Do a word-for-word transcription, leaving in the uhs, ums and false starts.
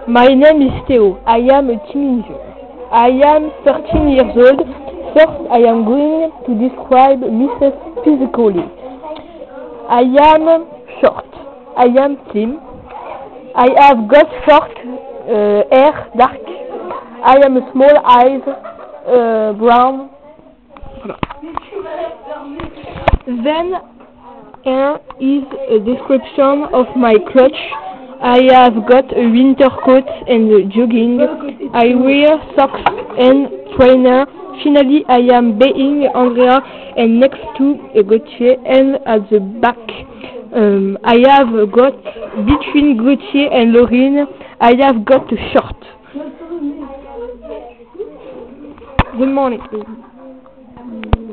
My name is Theo. I am a teenager. I am thirteen years old. First, I am going to describe myself physically. I am short. I am slim. I have got short uh, hair, dark. I am small eyes, uh, brown. Then here is a description of my clothes. I have got a winter coat and jogging. I wear socks and trainer. Finally, I am being Andrea and next to Gauthier, and at the back um, I have got between Gauthier and Laurine. I have got a short. Good morning.